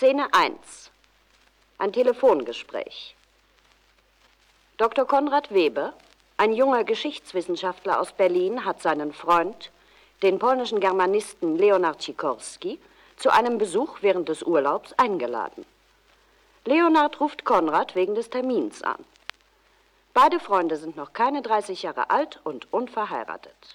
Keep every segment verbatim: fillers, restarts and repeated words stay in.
Szene eins. Ein Telefongespräch. Doktor Konrad Weber, ein junger Geschichtswissenschaftler aus Berlin, hat seinen Freund, den polnischen Germanisten Leonard Sikorski, zu einem Besuch während des Urlaubs eingeladen. Leonard ruft Konrad wegen des Termins an. Beide Freunde sind noch keine dreißig Jahre alt und unverheiratet.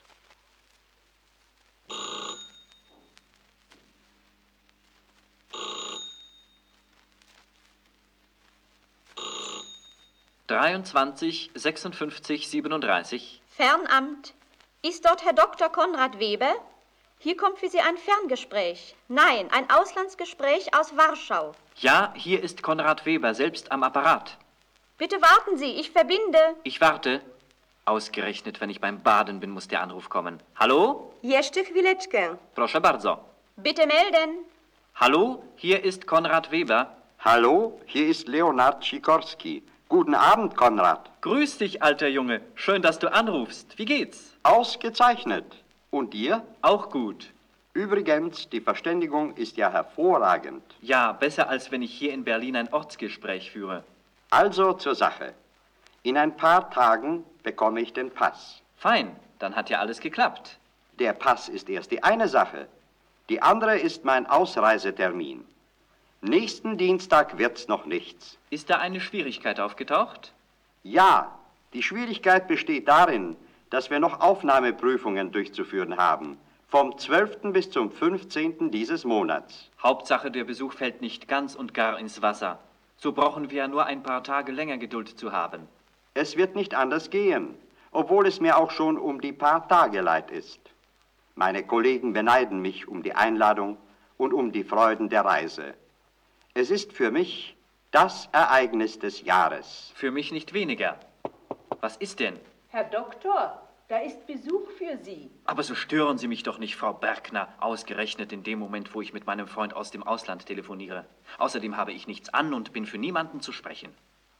dreiundzwanzig, sechsundfünfzig, siebenunddreißig. Fernamt. Ist dort Herr Doktor Konrad Weber? Hier kommt für Sie ein Ferngespräch. Nein, ein Auslandsgespräch aus Warschau. Ja, hier ist Konrad Weber, selbst am Apparat. Bitte warten Sie, ich verbinde. Ich warte. Ausgerechnet, wenn ich beim Baden bin, muss der Anruf kommen. Hallo? Jeszcze chwileczkę. Proszę bardzo. Bitte melden. Hallo, hier ist Konrad Weber. Hallo, hier ist Leonard Sikorski. Guten Abend, Konrad. Grüß dich, alter Junge. Schön, dass du anrufst. Wie geht's? Ausgezeichnet. Und dir? Auch gut. Übrigens, die Verständigung ist ja hervorragend. Ja, besser als wenn ich hier in Berlin ein Ortsgespräch führe. Also zur Sache. In ein paar Tagen bekomme ich den Pass. Fein, dann hat ja alles geklappt. Der Pass ist erst die eine Sache. Die andere ist mein Ausreisetermin. Nächsten Dienstag wird's noch nichts. Ist da eine Schwierigkeit aufgetaucht? Ja, die Schwierigkeit besteht darin, dass wir noch Aufnahmeprüfungen durchzuführen haben. Vom zwölften bis zum fünfzehnten dieses Monats. Hauptsache, der Besuch fällt nicht ganz und gar ins Wasser. So brauchen wir ja nur ein paar Tage länger Geduld zu haben. Es wird nicht anders gehen, obwohl es mir auch schon um die paar Tage leid ist. Meine Kollegen beneiden mich um die Einladung und um die Freuden der Reise. Es ist für mich das Ereignis des Jahres. Für mich nicht weniger. Was ist denn? Herr Doktor, da ist Besuch für Sie. Aber so stören Sie mich doch nicht, Frau Bergner, ausgerechnet in dem Moment, wo ich mit meinem Freund aus dem Ausland telefoniere. Außerdem habe ich nichts an und bin für niemanden zu sprechen.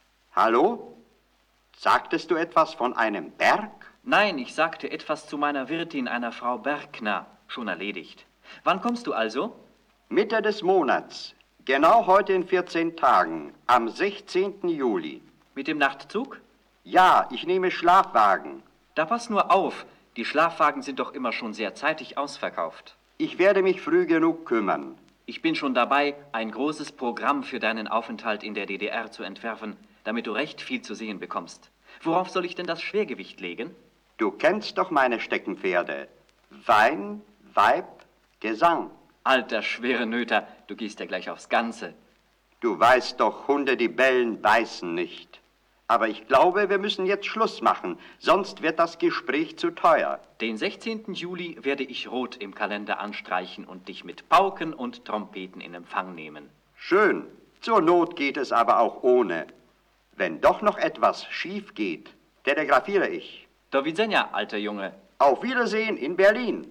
Hallo? Sagtest du etwas von einem Berg? Nein, ich sagte etwas zu meiner Wirtin, einer Frau Bergner. Schon erledigt. Wann kommst du also? Mitte des Monats. Genau heute in vierzehn Tagen, am sechzehnten Juli. Mit dem Nachtzug? Ja, ich nehme Schlafwagen. Da pass nur auf, die Schlafwagen sind doch immer schon sehr zeitig ausverkauft. Ich werde mich früh genug kümmern. Ich bin schon dabei, ein großes Programm für deinen Aufenthalt in der D D R zu entwerfen, damit du recht viel zu sehen bekommst. Worauf soll ich denn das Schwergewicht legen? Du kennst doch meine Steckenpferde. Wein, Weib, Gesang. Alter schwere Nöter, du gehst ja gleich aufs Ganze. Du weißt doch, Hunde, die bellen, beißen nicht. Aber ich glaube, wir müssen jetzt Schluss machen, sonst wird das Gespräch zu teuer. Den sechzehnten Juli werde ich rot im Kalender anstreichen und dich mit Pauken und Trompeten in Empfang nehmen. Schön. Zur Not geht es aber auch ohne. Wenn doch noch etwas schief geht, telegrafiere ich. Do widzenia, alter Junge. Auf Wiedersehen in Berlin.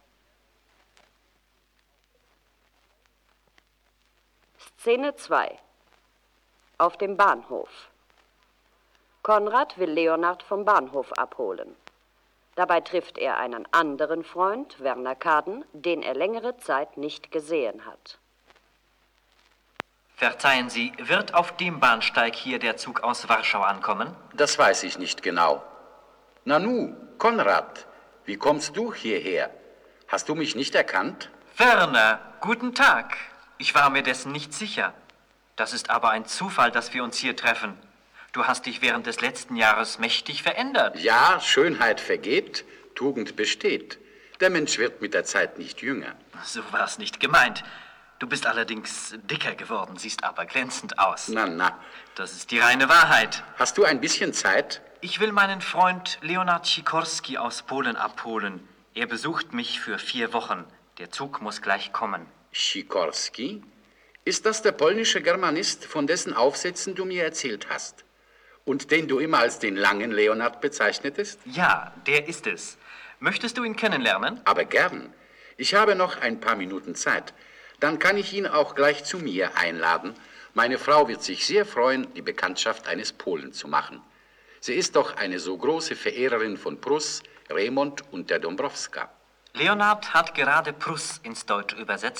Szene zwei. Auf dem Bahnhof. Konrad will Leonard vom Bahnhof abholen. Dabei trifft er einen anderen Freund, Werner Kaden, den er längere Zeit nicht gesehen hat. Verzeihen Sie, wird auf dem Bahnsteig hier der Zug aus Warschau ankommen? Das weiß ich nicht genau. Nanu, Konrad, wie kommst du hierher? Hast du mich nicht erkannt? Werner, guten Tag. Ich war mir dessen nicht sicher. Das ist aber ein Zufall, dass wir uns hier treffen. Du hast dich während des letzten Jahres mächtig verändert. Ja, Schönheit vergeht, Tugend besteht. Der Mensch wird mit der Zeit nicht jünger. So war es nicht gemeint. Du bist allerdings dicker geworden, siehst aber glänzend aus. Na, na. Das ist die reine Wahrheit. Hast du ein bisschen Zeit? Ich will meinen Freund Leonard Sikorski aus Polen abholen. Er besucht mich für vier Wochen. Der Zug muss gleich kommen. Sikorski? Ist das der polnische Germanist, von dessen Aufsätzen du mir erzählt hast? Und den du immer als den langen Leonard bezeichnetest? Ja, der ist es. Möchtest du ihn kennenlernen? Aber gern. Ich habe noch ein paar Minuten Zeit. Dann kann ich ihn auch gleich zu mir einladen. Meine Frau wird sich sehr freuen, die Bekanntschaft eines Polen zu machen. Sie ist doch eine so große Verehrerin von Pruss, Remont und der Dombrowska. Leonard hat gerade Pruss ins Deutsche übersetzt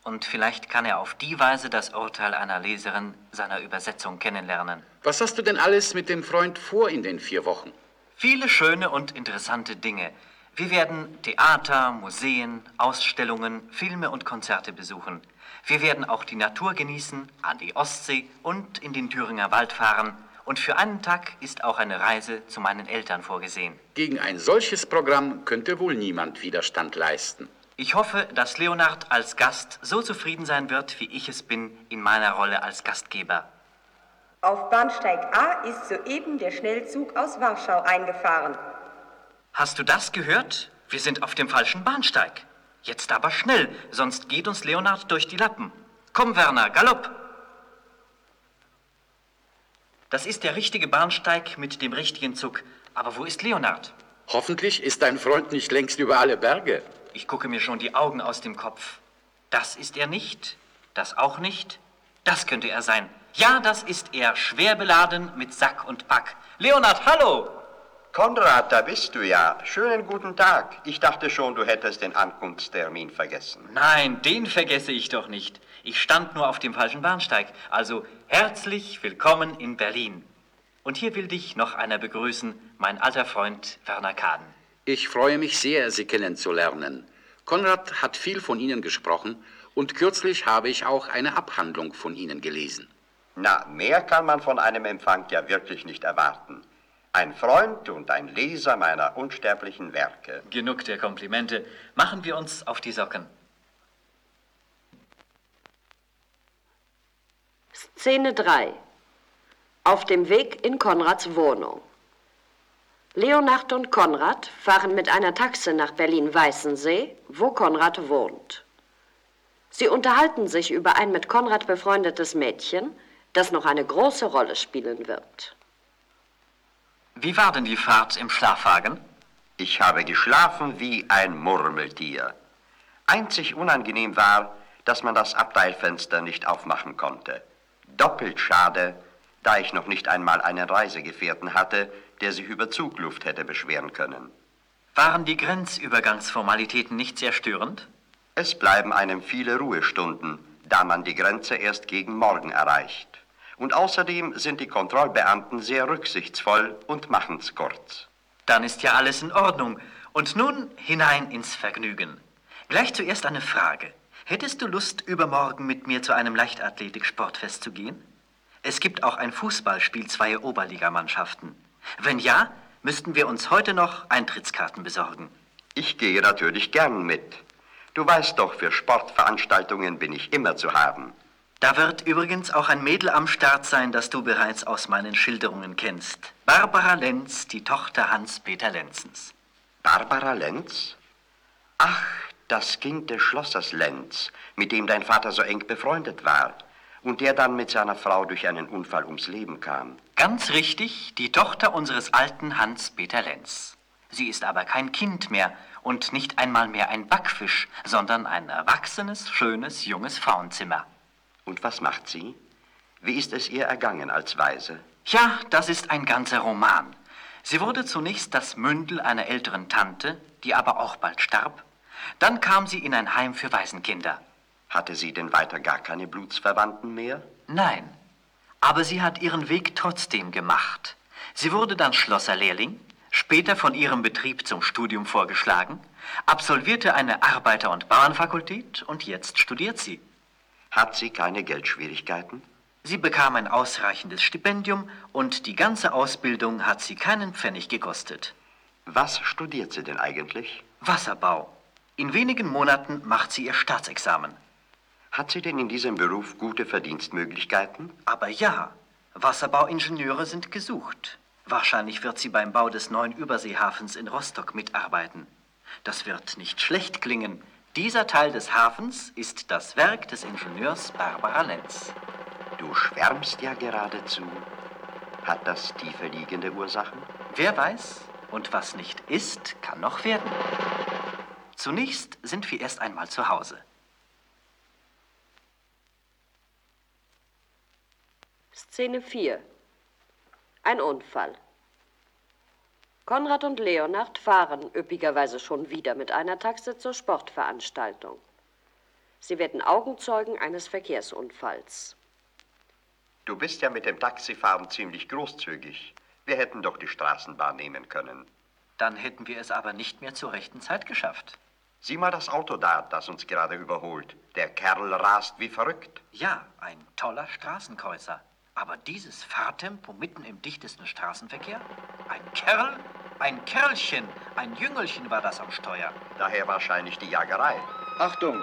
Und vielleicht kann er auf die Weise das Urteil einer Leserin seiner Übersetzung kennenlernen. Was hast du denn alles mit dem Freund vor in den vier Wochen? Viele schöne und interessante Dinge. Wir werden Theater, Museen, Ausstellungen, Filme und Konzerte besuchen. Wir werden auch die Natur genießen, an die Ostsee und in den Thüringer Wald fahren. Und für einen Tag ist auch eine Reise zu meinen Eltern vorgesehen. Gegen ein solches Programm könnte wohl niemand Widerstand leisten. Ich hoffe, dass Leonard als Gast so zufrieden sein wird, wie ich es bin in meiner Rolle als Gastgeber. Auf Bahnsteig A ist soeben der Schnellzug aus Warschau eingefahren. Hast du das gehört? Wir sind auf dem falschen Bahnsteig. Jetzt aber schnell, sonst geht uns Leonard durch die Lappen. Komm, Werner, Galopp! Das ist der richtige Bahnsteig mit dem richtigen Zug. Aber wo ist Leonard? Hoffentlich ist dein Freund nicht längst über alle Berge. Ich gucke mir schon die Augen aus dem Kopf. Das ist er nicht, das auch nicht, das könnte er sein. Ja, das ist er, schwer beladen mit Sack und Pack. Leonard, hallo! Konrad, da bist du ja. Schönen guten Tag. Ich dachte schon, du hättest den Ankunftstermin vergessen. Nein, den vergesse ich doch nicht. Ich stand nur auf dem falschen Bahnsteig. Also herzlich willkommen in Berlin. Und hier will dich noch einer begrüßen, mein alter Freund Werner Kaden. Ich freue mich sehr, Sie kennenzulernen. Konrad hat viel von Ihnen gesprochen und kürzlich habe ich auch eine Abhandlung von Ihnen gelesen. Na, mehr kann man von einem Empfang ja wirklich nicht erwarten. Ein Freund und ein Leser meiner unsterblichen Werke. Genug der Komplimente. Machen wir uns auf die Socken. Szene drei. Auf dem Weg in Konrads Wohnung. Leonard und Konrad fahren mit einer Taxe nach Berlin-Weißensee, wo Konrad wohnt. Sie unterhalten sich über ein mit Konrad befreundetes Mädchen, das noch eine große Rolle spielen wird. Wie war denn die Fahrt im Schlafwagen? Ich habe geschlafen wie ein Murmeltier. Einzig unangenehm war, dass man das Abteilfenster nicht aufmachen konnte. Doppelt schade, da ich noch nicht einmal einen Reisegefährten hatte, der sich über Zugluft hätte beschweren können. Waren die Grenzübergangsformalitäten nicht sehr störend? Es bleiben einem viele Ruhestunden, da man die Grenze erst gegen Morgen erreicht. Und außerdem sind die Kontrollbeamten sehr rücksichtsvoll und machen's kurz. Dann ist ja alles in Ordnung. Und nun hinein ins Vergnügen. Gleich zuerst eine Frage. Hättest du Lust, übermorgen mit mir zu einem Leichtathletik-Sportfest zu gehen? Es gibt auch ein Fußballspiel zweier Oberligamannschaften. Wenn ja, müssten wir uns heute noch Eintrittskarten besorgen. Ich gehe natürlich gern mit. Du weißt doch, für Sportveranstaltungen bin ich immer zu haben. Da wird übrigens auch ein Mädel am Start sein, das du bereits aus meinen Schilderungen kennst. Barbara Lenz, die Tochter Hans-Peter Lenzens. Barbara Lenz? Ach, das Kind des Schlossers Lenz, mit dem dein Vater so eng befreundet war und der dann mit seiner Frau durch einen Unfall ums Leben kam. Ganz richtig, die Tochter unseres alten Hans-Peter Lenz. Sie ist aber kein Kind mehr und nicht einmal mehr ein Backfisch, sondern ein erwachsenes, schönes, junges Frauenzimmer. Und was macht sie? Wie ist es ihr ergangen als Waise? Ja, das ist ein ganzer Roman. Sie wurde zunächst das Mündel einer älteren Tante, die aber auch bald starb. Dann kam sie in ein Heim für Waisenkinder. Hatte sie denn weiter gar keine Blutsverwandten mehr? Nein, aber sie hat ihren Weg trotzdem gemacht. Sie wurde dann Schlosserlehrling, später von ihrem Betrieb zum Studium vorgeschlagen, absolvierte eine Arbeiter- und Bauernfakultät und jetzt studiert sie. Hat sie keine Geldschwierigkeiten? Sie bekam ein ausreichendes Stipendium und die ganze Ausbildung hat sie keinen Pfennig gekostet. Was studiert sie denn eigentlich? Wasserbau. In wenigen Monaten macht sie ihr Staatsexamen. Hat sie denn in diesem Beruf gute Verdienstmöglichkeiten? Aber ja, Wasserbauingenieure sind gesucht. Wahrscheinlich wird sie beim Bau des neuen Überseehafens in Rostock mitarbeiten. Das wird nicht schlecht klingen. Dieser Teil des Hafens ist das Werk des Ingenieurs Barbara Lenz. Du schwärmst ja geradezu. Hat das tiefer liegende Ursachen? Wer weiß, und was nicht ist, kann noch werden. Zunächst sind wir erst einmal zu Hause. Szene vier. Ein Unfall. Konrad und Leonard fahren üppigerweise schon wieder mit einer Taxe zur Sportveranstaltung. Sie werden Augenzeugen eines Verkehrsunfalls. Du bist ja mit dem Taxifahren ziemlich großzügig. Wir hätten doch die Straßenbahn nehmen können. Dann hätten wir es aber nicht mehr zur rechten Zeit geschafft. Sieh mal das Auto da, das uns gerade überholt. Der Kerl rast wie verrückt. Ja, ein toller Straßenkreuzer. Aber dieses Fahrtempo mitten im dichtesten Straßenverkehr? Ein Kerl? Ein Kerlchen, ein Jüngelchen war das am Steuer. Daher wahrscheinlich die Jagerei. Achtung!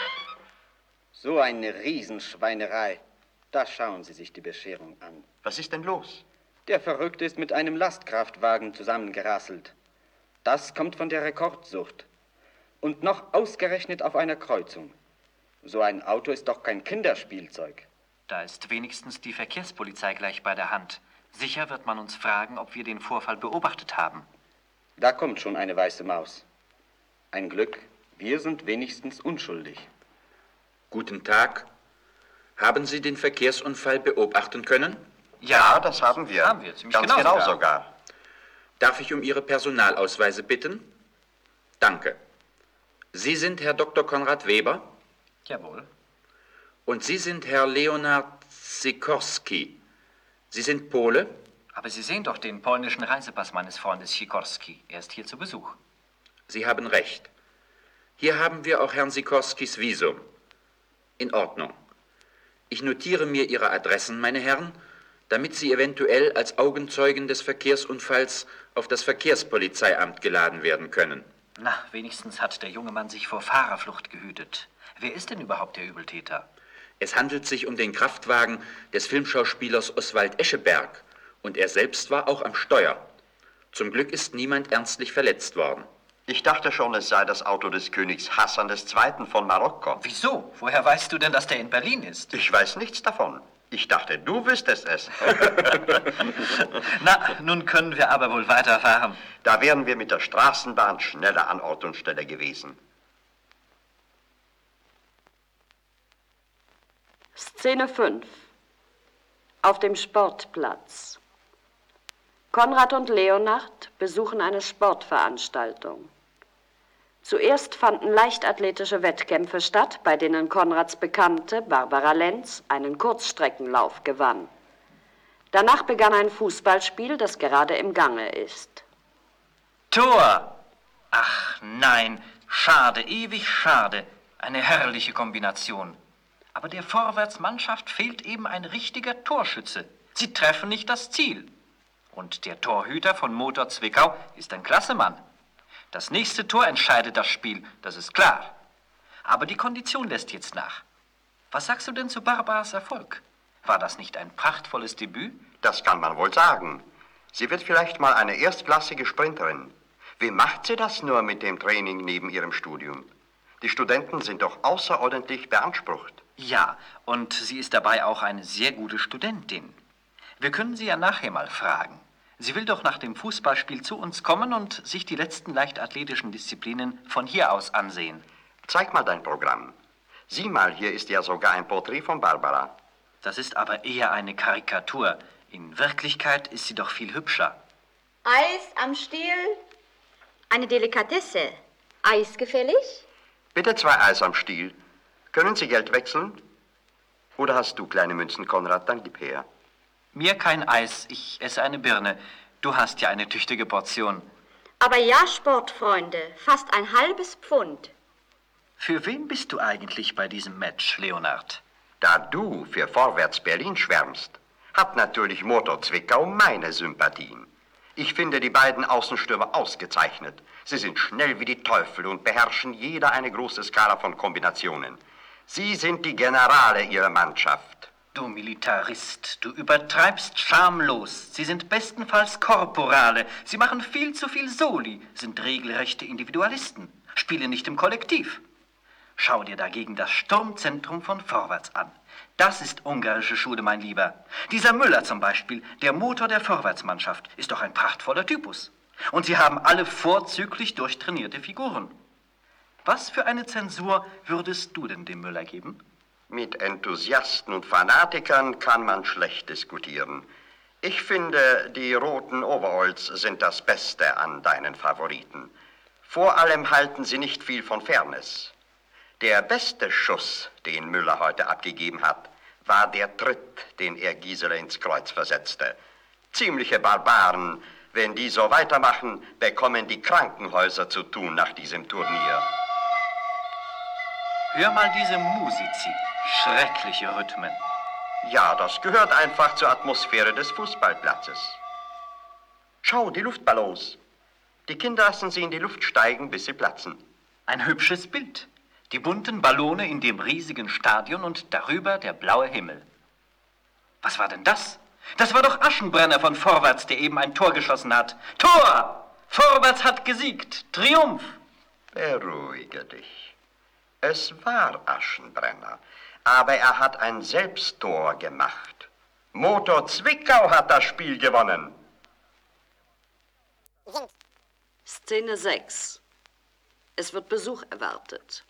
So eine Riesenschweinerei. Da schauen Sie sich die Bescherung an. Was ist denn los? Der Verrückte ist mit einem Lastkraftwagen zusammengerasselt. Das kommt von der Rekordsucht. Und noch ausgerechnet auf einer Kreuzung. So ein Auto ist doch kein Kinderspielzeug. Da ist wenigstens die Verkehrspolizei gleich bei der Hand. Sicher wird man uns fragen, ob wir den Vorfall beobachtet haben. Da kommt schon eine weiße Maus. Ein Glück, wir sind wenigstens unschuldig. Guten Tag. Haben Sie den Verkehrsunfall beobachten können? Ja, das haben wir. Haben wir, ziemlich Ganz genau genau sogar. sogar. Darf ich um Ihre Personalausweise bitten? Danke. Sie sind Herr Doktor Konrad Weber? Jawohl. Und Sie sind Herr Leonard Sikorski. Sie sind Pole? Aber Sie sehen doch den polnischen Reisepass meines Freundes Sikorski. Er ist hier zu Besuch. Sie haben recht. Hier haben wir auch Herrn Sikorskis Visum. In Ordnung. Ich notiere mir Ihre Adressen, meine Herren, damit Sie eventuell als Augenzeugen des Verkehrsunfalls auf das Verkehrspolizeiamt geladen werden können. Na, wenigstens hat der junge Mann sich vor Fahrerflucht gehütet. Wer ist denn überhaupt der Übeltäter? Es handelt sich um den Kraftwagen des Filmschauspielers Oswald Escheberg und er selbst war auch am Steuer. Zum Glück ist niemand ernstlich verletzt worden. Ich dachte schon, es sei das Auto des Königs Hassan der Zweite von Marokko. Wieso? Woher weißt du denn, dass der in Berlin ist? Ich weiß nichts davon. Ich dachte, du wüsstest es. Na, nun können wir aber wohl weiterfahren. Da wären wir mit der Straßenbahn schneller an Ort und Stelle gewesen. Szene fünf. Auf dem Sportplatz. Konrad und Leonard besuchen eine Sportveranstaltung. Zuerst fanden leichtathletische Wettkämpfe statt, bei denen Konrads Bekannte Barbara Lenz einen Kurzstreckenlauf gewann. Danach begann ein Fußballspiel, das gerade im Gange ist. Tor! Ach nein, schade, ewig schade. Eine herrliche Kombination. Aber der Vorwärtsmannschaft fehlt eben ein richtiger Torschütze. Sie treffen nicht das Ziel. Und der Torhüter von Motor Zwickau ist ein klasse Mann. Das nächste Tor entscheidet das Spiel, das ist klar. Aber die Kondition lässt jetzt nach. Was sagst du denn zu Barbaras Erfolg? War das nicht ein prachtvolles Debüt? Das kann man wohl sagen. Sie wird vielleicht mal eine erstklassige Sprinterin. Wie macht sie das nur mit dem Training neben ihrem Studium? Die Studenten sind doch außerordentlich beansprucht. Ja, und sie ist dabei auch eine sehr gute Studentin. Wir können sie ja nachher mal fragen. Sie will doch nach dem Fußballspiel zu uns kommen und sich die letzten leichtathletischen Disziplinen von hier aus ansehen. Zeig mal dein Programm. Sieh mal, hier ist ja sogar ein Porträt von Barbara. Das ist aber eher eine Karikatur. In Wirklichkeit ist sie doch viel hübscher. Eis am Stiel. Eine Delikatesse. Eis gefällig? Bitte zwei Eis am Stiel. Können Sie Geld wechseln? Oder hast du kleine Münzen, Konrad? Dann gib her. Mir kein Eis, ich esse eine Birne. Du hast ja eine tüchtige Portion. Aber ja, Sportfreunde, fast ein halbes Pfund. Für wen bist du eigentlich bei diesem Match, Leonard? Da du für Vorwärts Berlin schwärmst, hat natürlich Motor Zwickau meine Sympathien. Ich finde die beiden Außenstürmer ausgezeichnet. Sie sind schnell wie die Teufel und beherrschen jeder eine große Skala von Kombinationen. Sie sind die Generale ihrer Mannschaft. Du Militarist, du übertreibst schamlos. Sie sind bestenfalls Korporale. Sie machen viel zu viel Soli, sind regelrechte Individualisten, spielen nicht im Kollektiv. Schau dir dagegen das Sturmzentrum von Vorwärts an. Das ist ungarische Schule, mein Lieber. Dieser Müller zum Beispiel, der Motor der Vorwärtsmannschaft, ist doch ein prachtvoller Typus. Und sie haben alle vorzüglich durchtrainierte Figuren. Was für eine Zensur würdest du denn dem Müller geben? Mit Enthusiasten und Fanatikern kann man schlecht diskutieren. Ich finde, die roten Overalls sind das Beste an deinen Favoriten. Vor allem halten sie nicht viel von Fairness. Der beste Schuss, den Müller heute abgegeben hat, war der Tritt, den er Gisela ins Kreuz versetzte. Ziemliche Barbaren, wenn die so weitermachen, bekommen die Krankenhäuser zu tun nach diesem Turnier. Hör mal diese Musizi. Schreckliche Rhythmen. Ja, das gehört einfach zur Atmosphäre des Fußballplatzes. Schau, die Luftballons. Die Kinder lassen sie in die Luft steigen, bis sie platzen. Ein hübsches Bild. Die bunten Ballone in dem riesigen Stadion und darüber der blaue Himmel. Was war denn das? Das war doch Aschenbrenner von Vorwärts, der eben ein Tor geschossen hat. Tor! Vorwärts hat gesiegt. Triumph! Beruhige dich. Es war Aschenbrenner, aber er hat ein Selbsttor gemacht. Motor Zwickau hat das Spiel gewonnen. Szene sechs. Es wird Besuch erwartet.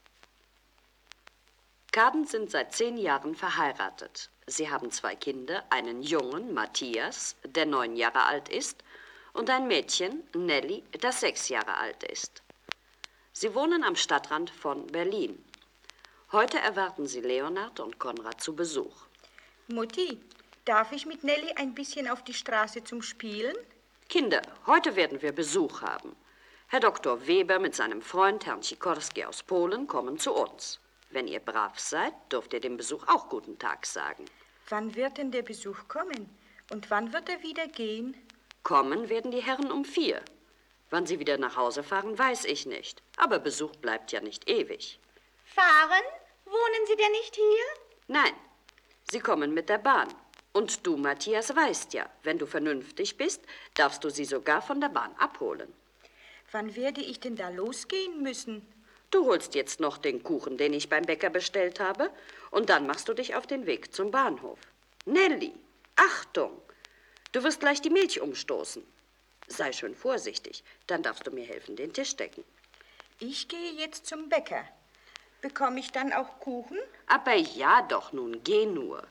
Kaden sind seit zehn Jahren verheiratet. Sie haben zwei Kinder, einen Jungen, Matthias, der neun Jahre alt ist, und ein Mädchen, Nelly, das sechs Jahre alt ist. Sie wohnen am Stadtrand von Berlin. Heute erwarten sie Leonhard und Konrad zu Besuch. Mutti, darf ich mit Nelly ein bisschen auf die Straße zum Spielen? Kinder, heute werden wir Besuch haben. Herr Doktor Weber mit seinem Freund, Herrn Sikorski aus Polen, kommen zu uns. Wenn ihr brav seid, dürft ihr dem Besuch auch guten Tag sagen. Wann wird denn der Besuch kommen? Und wann wird er wieder gehen? Kommen werden die Herren um vier. Wann sie wieder nach Hause fahren, weiß ich nicht. Aber Besuch bleibt ja nicht ewig. Fahren? Wohnen Sie denn nicht hier? Nein, sie kommen mit der Bahn. Und du, Matthias, weißt ja, wenn du vernünftig bist, darfst du sie sogar von der Bahn abholen. Wann werde ich denn da losgehen müssen? Du holst jetzt noch den Kuchen, den ich beim Bäcker bestellt habe, und dann machst du dich auf den Weg zum Bahnhof. Nelly, Achtung! Du wirst gleich die Milch umstoßen. Sei schön vorsichtig, dann darfst du mir helfen, den Tisch decken. Ich gehe jetzt zum Bäcker. Bekomme ich dann auch Kuchen? Aber ja doch, nun geh nur.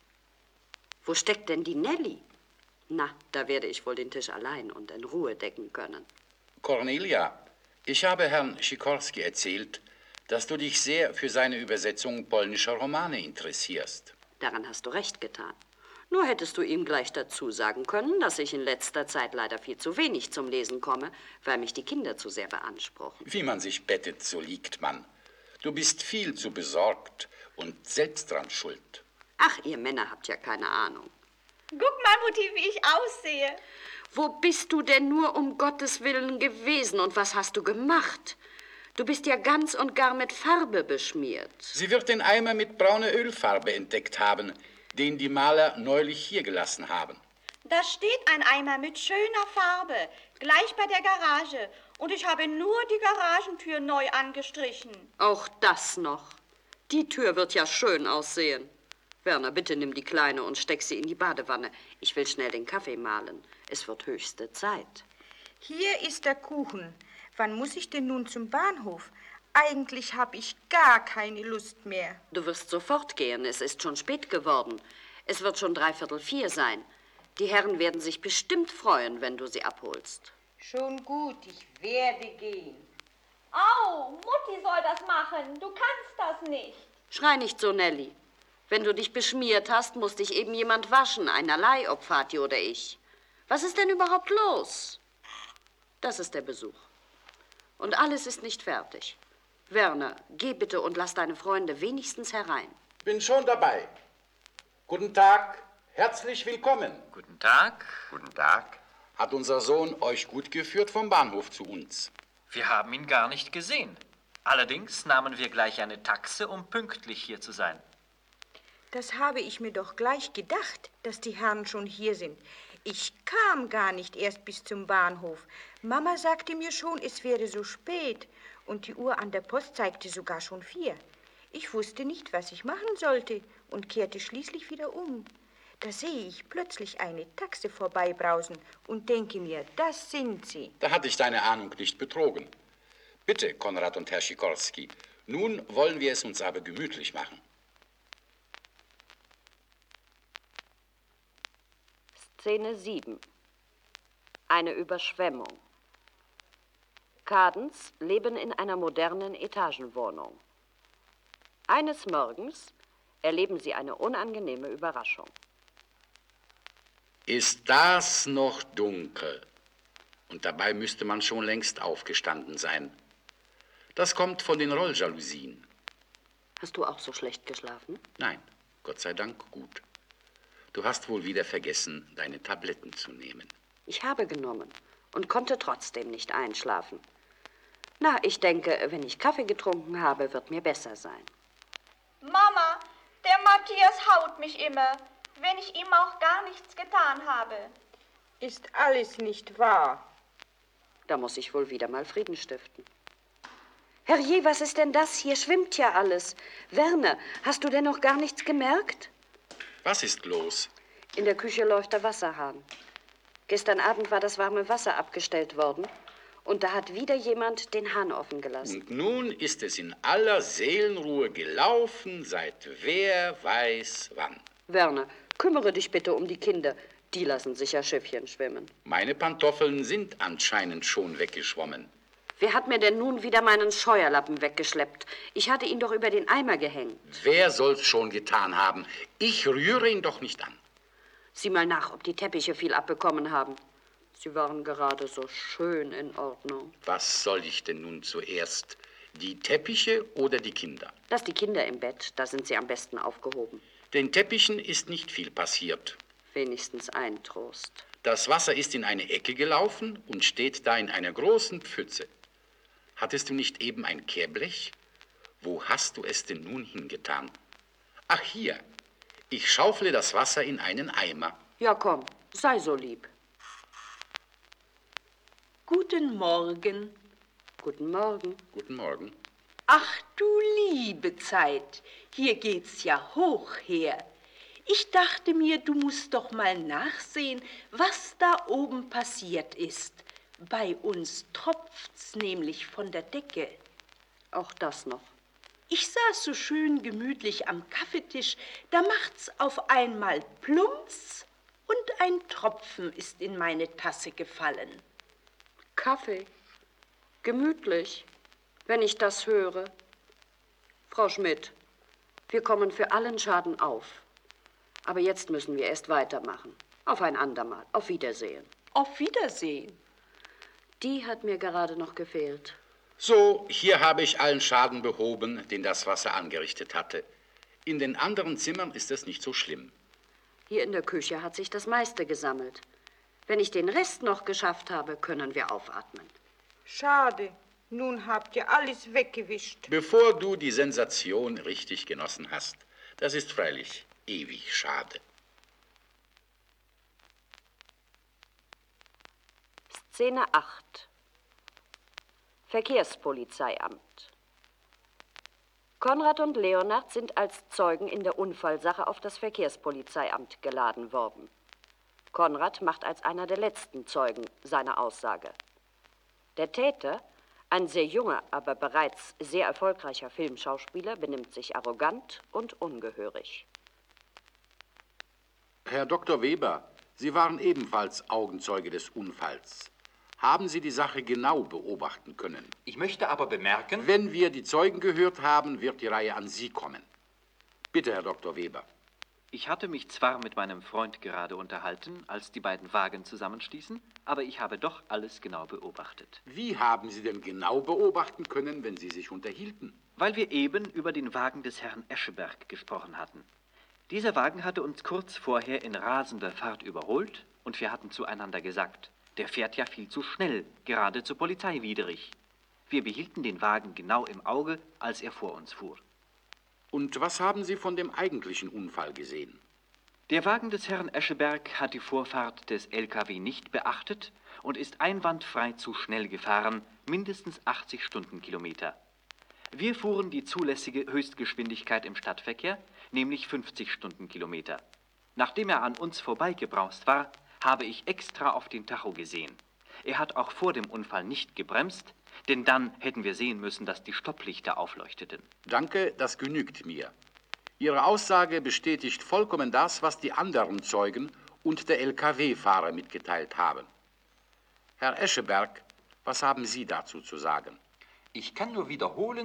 Wo steckt denn die Nelly? Na, da werde ich wohl den Tisch allein und in Ruhe decken können. Cornelia, ich habe Herrn Sikorski erzählt, dass du dich sehr für seine Übersetzung polnischer Romane interessierst. Daran hast du recht getan. Nur hättest du ihm gleich dazu sagen können, dass ich in letzter Zeit leider viel zu wenig zum Lesen komme, weil mich die Kinder zu sehr beanspruchen. Wie man sich bettet, so liegt man. Du bist viel zu besorgt und selbst dran schuld. Ach, ihr Männer habt ja keine Ahnung. Guck mal, Mutti, wie ich aussehe. Wo bist du denn nur um Gottes Willen gewesen und was hast du gemacht? Du bist ja ganz und gar mit Farbe beschmiert. Sie wird den Eimer mit brauner Ölfarbe entdeckt haben, den die Maler neulich hier gelassen haben. Da steht ein Eimer mit schöner Farbe, gleich bei der Garage. Und ich habe nur die Garagentür neu angestrichen. Auch das noch. Die Tür wird ja schön aussehen. Werner, bitte nimm die Kleine und steck sie in die Badewanne. Ich will schnell den Kaffee mahlen. Es wird höchste Zeit. Hier ist der Kuchen. Wann muss ich denn nun zum Bahnhof? Eigentlich habe ich gar keine Lust mehr. Du wirst sofort gehen. Es ist schon spät geworden. Es wird schon dreiviertel vier sein. Die Herren werden sich bestimmt freuen, wenn du sie abholst. Schon gut, ich werde gehen. Au, Mutti soll das machen. Du kannst das nicht. Schrei nicht so, Nelly. Wenn du dich beschmiert hast, muss dich eben jemand waschen. Einerlei, ob Vati oder ich. Was ist denn überhaupt los? Das ist der Besuch. Und alles ist nicht fertig. Werner, geh bitte und lass deine Freunde wenigstens herein. Bin schon dabei. Guten Tag, herzlich willkommen. Guten Tag. Guten Tag. Hat unser Sohn euch gut geführt vom Bahnhof zu uns? Wir haben ihn gar nicht gesehen. Allerdings nahmen wir gleich eine Taxe, um pünktlich hier zu sein. Das habe ich mir doch gleich gedacht, dass die Herren schon hier sind. Ich kam gar nicht erst bis zum Bahnhof. Mama sagte mir schon, es wäre so spät. Und die Uhr an der Post zeigte sogar schon vier. Ich wusste nicht, was ich machen sollte und kehrte schließlich wieder um. Da sehe ich plötzlich eine Taxe vorbeibrausen und denke mir, das sind sie. Da hatte ich deine Ahnung nicht betrogen. Bitte, Konrad und Herr Sikorski, nun wollen wir es uns aber gemütlich machen. Szene sieben. Eine Überschwemmung. Kadens leben in einer modernen Etagenwohnung. Eines Morgens erleben Sie eine unangenehme Überraschung. Ist das noch dunkel? Und dabei müsste man schon längst aufgestanden sein. Das kommt von den Rolljalousien. Hast du auch so schlecht geschlafen? Nein, Gott sei Dank gut. Du hast wohl wieder vergessen, deine Tabletten zu nehmen. Ich habe genommen und konnte trotzdem nicht einschlafen. Na, ich denke, wenn ich Kaffee getrunken habe, wird mir besser sein. Mama, der Matthias haut mich immer, wenn ich ihm auch gar nichts getan habe. Ist alles nicht wahr? Da muss ich wohl wieder mal Frieden stiften. Herrje, was ist denn das? Hier schwimmt ja alles. Werner, hast du denn noch gar nichts gemerkt? Was ist los? In der Küche läuft der Wasserhahn. Gestern Abend war das warme Wasser abgestellt worden und da hat wieder jemand den Hahn offen gelassen. Und nun ist es in aller Seelenruhe gelaufen, seit wer weiß wann. Werner, kümmere dich bitte um die Kinder. Die lassen sich ja Schiffchen schwimmen. Meine Pantoffeln sind anscheinend schon weggeschwommen. Wer hat mir denn nun wieder meinen Scheuerlappen weggeschleppt? Ich hatte ihn doch über den Eimer gehängt. Wer soll's schon getan haben? Ich rühre ihn doch nicht an. Sieh mal nach, ob die Teppiche viel abbekommen haben. Sie waren gerade so schön in Ordnung. Was soll ich denn nun zuerst? Die Teppiche oder die Kinder? Lass die Kinder im Bett, da sind sie am besten aufgehoben. Den Teppichen ist nicht viel passiert. Wenigstens ein Trost. Das Wasser ist in eine Ecke gelaufen und steht da in einer großen Pfütze. Hattest du nicht eben ein Kehrblech? Wo hast du es denn nun hingetan? Ach, hier. Ich schaufle das Wasser in einen Eimer. Ja, komm, sei so lieb. Guten Morgen. Guten Morgen. Guten Morgen. Ach du liebe Zeit, hier geht's ja hoch her. Ich dachte mir, du musst doch mal nachsehen, was da oben passiert ist. Bei uns tropft's nämlich von der Decke. Auch das noch. Ich saß so schön gemütlich am Kaffeetisch, da macht's auf einmal plumps und ein Tropfen ist in meine Tasse gefallen. Kaffee. Gemütlich, wenn ich das höre. Frau Schmidt, wir kommen für allen Schaden auf. Aber jetzt müssen wir erst weitermachen. Auf ein andermal. Auf Wiedersehen. Auf Wiedersehen. Die hat mir gerade noch gefehlt. So, hier habe ich allen Schaden behoben, den das Wasser angerichtet hatte. In den anderen Zimmern ist es nicht so schlimm. Hier in der Küche hat sich das meiste gesammelt. Wenn ich den Rest noch geschafft habe, können wir aufatmen. Schade, nun habt ihr alles weggewischt. Bevor du die Sensation richtig genossen hast. Das ist freilich ewig schade. Szene acht. Verkehrspolizeiamt. Konrad und Leonard sind als Zeugen in der Unfallsache auf das Verkehrspolizeiamt geladen worden. Konrad macht als einer der letzten Zeugen seine Aussage. Der Täter, ein sehr junger, aber bereits sehr erfolgreicher Filmschauspieler, benimmt sich arrogant und ungehörig. Herr Doktor Weber, Sie waren ebenfalls Augenzeuge des Unfalls. Haben Sie die Sache genau beobachten können? Ich möchte aber bemerken... Wenn wir die Zeugen gehört haben, wird die Reihe an Sie kommen. Bitte, Herr Doktor Weber. Ich hatte mich zwar mit meinem Freund gerade unterhalten, als die beiden Wagen zusammenstießen, aber ich habe doch alles genau beobachtet. Wie haben Sie denn genau beobachten können, wenn Sie sich unterhielten? Weil wir eben über den Wagen des Herrn Escheberg gesprochen hatten. Dieser Wagen hatte uns kurz vorher in rasender Fahrt überholt und wir hatten zueinander gesagt, der fährt ja viel zu schnell, geradezu polizeiwidrig. Wir behielten den Wagen genau im Auge, als er vor uns fuhr. Und was haben Sie von dem eigentlichen Unfall gesehen? Der Wagen des Herrn Escheberg hat die Vorfahrt des L K W nicht beachtet und ist einwandfrei zu schnell gefahren, mindestens achtzig Stundenkilometer. Wir fuhren die zulässige Höchstgeschwindigkeit im Stadtverkehr, nämlich fünfzig Stundenkilometer. Nachdem er an uns vorbeigebraust war, habe ich extra auf den Tacho gesehen. Er hat auch vor dem Unfall nicht gebremst, denn dann hätten wir sehen müssen, dass die Stopplichter aufleuchteten. Danke, das genügt mir. Ihre Aussage bestätigt vollkommen das, was die anderen Zeugen und der L K W-Fahrer mitgeteilt haben. Herr Escheberg, was haben Sie dazu zu sagen? Ich kann nur wiederholen,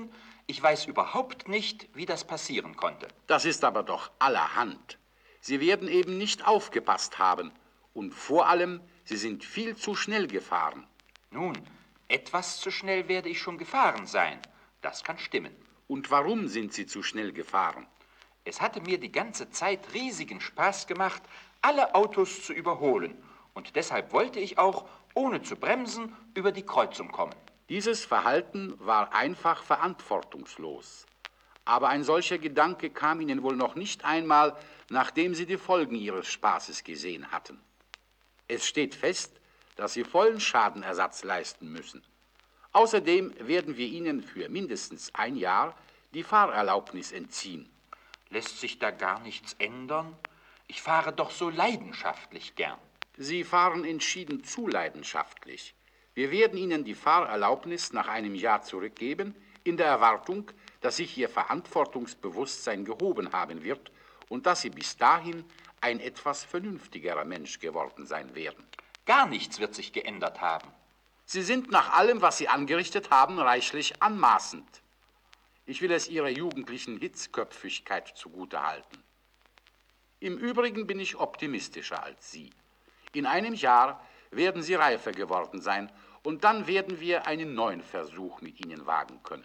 Ich weiß überhaupt nicht, wie das passieren konnte. Das ist aber doch allerhand. Sie werden eben nicht aufgepasst haben. Und vor allem, Sie sind viel zu schnell gefahren. Nun, etwas zu schnell werde ich schon gefahren sein. Das kann stimmen. Und warum sind Sie zu schnell gefahren? Es hatte mir die ganze Zeit riesigen Spaß gemacht, alle Autos zu überholen. Und deshalb wollte ich auch, ohne zu bremsen, über die Kreuzung kommen. Dieses Verhalten war einfach verantwortungslos. Aber ein solcher Gedanke kam Ihnen wohl noch nicht einmal, nachdem Sie die Folgen Ihres Spaßes gesehen hatten. Es steht fest, dass Sie vollen Schadenersatz leisten müssen. Außerdem werden wir Ihnen für mindestens ein Jahr die Fahrerlaubnis entziehen. Lässt sich da gar nichts ändern? Ich fahre doch so leidenschaftlich gern. Sie fahren entschieden zu leidenschaftlich. Wir werden Ihnen die Fahrerlaubnis nach einem Jahr zurückgeben, in der Erwartung, dass sich Ihr Verantwortungsbewusstsein gehoben haben wird und dass Sie bis dahin ein etwas vernünftigerer Mensch geworden sein werden. Gar nichts wird sich geändert haben. Sie sind nach allem, was Sie angerichtet haben, reichlich anmaßend. Ich will es Ihrer jugendlichen Hitzköpfigkeit zugutehalten. Im Übrigen bin ich optimistischer als Sie. In einem Jahr werden Sie reifer geworden sein und dann werden wir einen neuen Versuch mit Ihnen wagen können.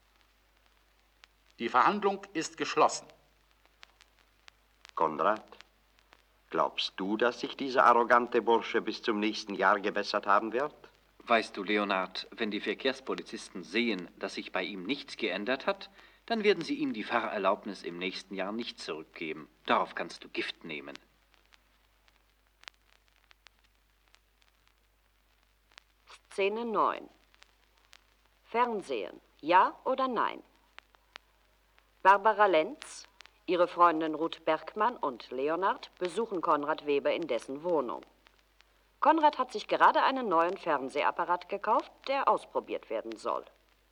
Die Verhandlung ist geschlossen. Konrad, glaubst du, dass sich dieser arrogante Bursche bis zum nächsten Jahr gebessert haben wird? Weißt du, Leonard, wenn die Verkehrspolizisten sehen, dass sich bei ihm nichts geändert hat, dann werden sie ihm die Fahrerlaubnis im nächsten Jahr nicht zurückgeben. Darauf kannst du Gift nehmen. Szene neun. Fernsehen. Ja oder nein? Barbara Lenz, ihre Freundin Ruth Bergmann und Leonard besuchen Konrad Weber in dessen Wohnung. Konrad hat sich gerade einen neuen Fernsehapparat gekauft, der ausprobiert werden soll.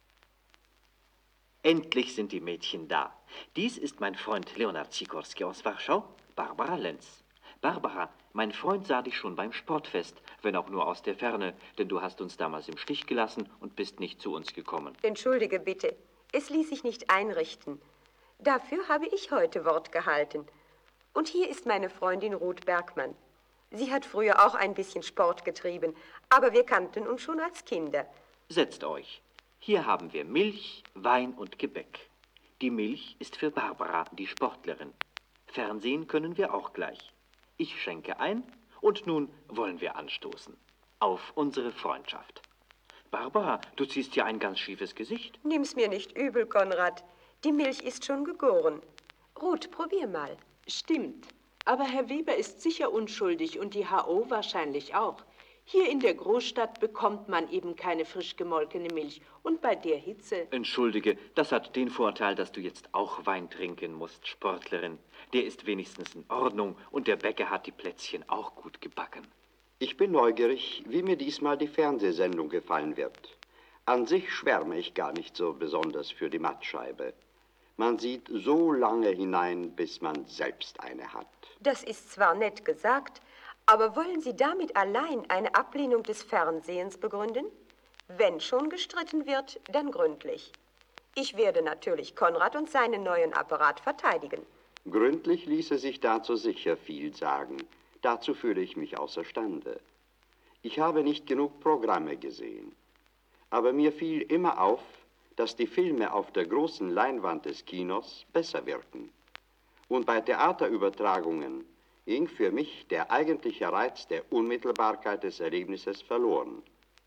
Endlich sind die Mädchen da. Dies ist mein Freund Leonard Sikorski aus Warschau, Barbara Lenz. Barbara, mein Freund sah dich schon beim Sportfest, wenn auch nur aus der Ferne, denn du hast uns damals im Stich gelassen und bist nicht zu uns gekommen. Entschuldige bitte, es ließ sich nicht einrichten. Dafür habe ich heute Wort gehalten. Und hier ist meine Freundin Ruth Bergmann. Sie hat früher auch ein bisschen Sport getrieben, aber wir kannten uns schon als Kinder. Setzt euch. Hier haben wir Milch, Wein und Gebäck. Die Milch ist für Barbara, die Sportlerin. Fernsehen können wir auch gleich. Ich schenke ein und nun wollen wir anstoßen. Auf unsere Freundschaft. Barbara, du ziehst ja ein ganz schiefes Gesicht. Nimm's mir nicht übel, Konrad. Die Milch ist schon gegoren. Ruth, probier mal. Stimmt. Aber Herr Weber ist sicher unschuldig und die H O wahrscheinlich auch. Hier in der Großstadt bekommt man eben keine frisch gemolkene Milch. Und bei der Hitze... Entschuldige, das hat den Vorteil, dass du jetzt auch Wein trinken musst, Sportlerin. Der ist wenigstens in Ordnung und der Bäcker hat die Plätzchen auch gut gebacken. Ich bin neugierig, wie mir diesmal die Fernsehsendung gefallen wird. An sich schwärme ich gar nicht so besonders für die Mattscheibe. Man sieht so lange hinein, bis man selbst eine hat. Das ist zwar nett gesagt, aber wollen Sie damit allein eine Ablehnung des Fernsehens begründen? Wenn schon gestritten wird, dann gründlich. Ich werde natürlich Konrad und seinen neuen Apparat verteidigen. Gründlich ließe sich dazu sicher viel sagen. Dazu fühle ich mich außerstande. Ich habe nicht genug Programme gesehen. Aber mir fiel immer auf, dass die Filme auf der großen Leinwand des Kinos besser wirken. Und bei Theaterübertragungen ging für mich der eigentliche Reiz der Unmittelbarkeit des Erlebnisses verloren.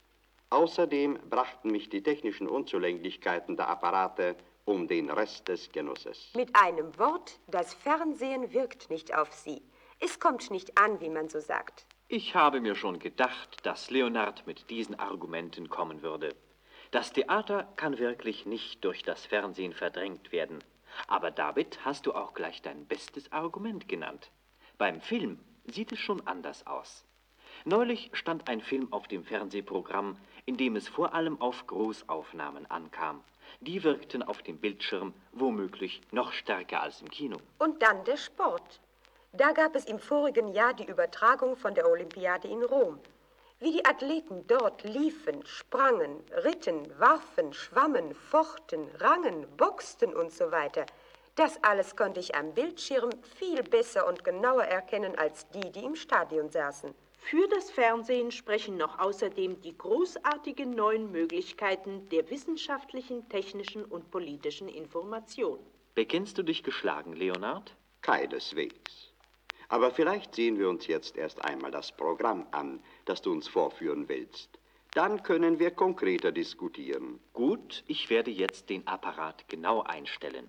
Außerdem brachten mich die technischen Unzulänglichkeiten der Apparate um den Rest des Genusses. Mit einem Wort, das Fernsehen wirkt nicht auf Sie. Es kommt nicht an, wie man so sagt. Ich habe mir schon gedacht, dass Leonard mit diesen Argumenten kommen würde. Das Theater kann wirklich nicht durch das Fernsehen verdrängt werden. Aber damit hast du auch gleich dein bestes Argument genannt. Beim Film sieht es schon anders aus. Neulich stand ein Film auf dem Fernsehprogramm, in dem es vor allem auf Großaufnahmen ankam. Die wirkten auf dem Bildschirm womöglich noch stärker als im Kino. Und dann der Sport. Da gab es im vorigen Jahr die Übertragung von der Olympiade in Rom. Wie die Athleten dort liefen, sprangen, ritten, warfen, schwammen, fochten, rangen, boxten und so weiter. Das alles konnte ich am Bildschirm viel besser und genauer erkennen als die, die im Stadion saßen. Für das Fernsehen sprechen noch außerdem die großartigen neuen Möglichkeiten der wissenschaftlichen, technischen und politischen Information. Bekennst du dich geschlagen, Leonard? Keineswegs. Aber vielleicht sehen wir uns jetzt erst einmal das Programm an, das du uns vorführen willst. Dann können wir konkreter diskutieren. Gut, ich werde jetzt den Apparat genau einstellen.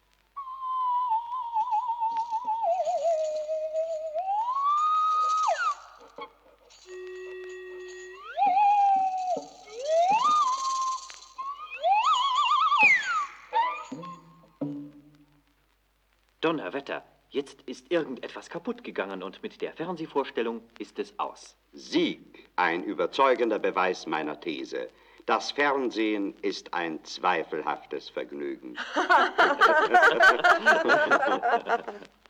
Donnerwetter, jetzt ist irgendetwas kaputt gegangen und mit der Fernsehvorstellung ist es aus. Sieg, ein überzeugender Beweis meiner These. Das Fernsehen ist ein zweifelhaftes Vergnügen.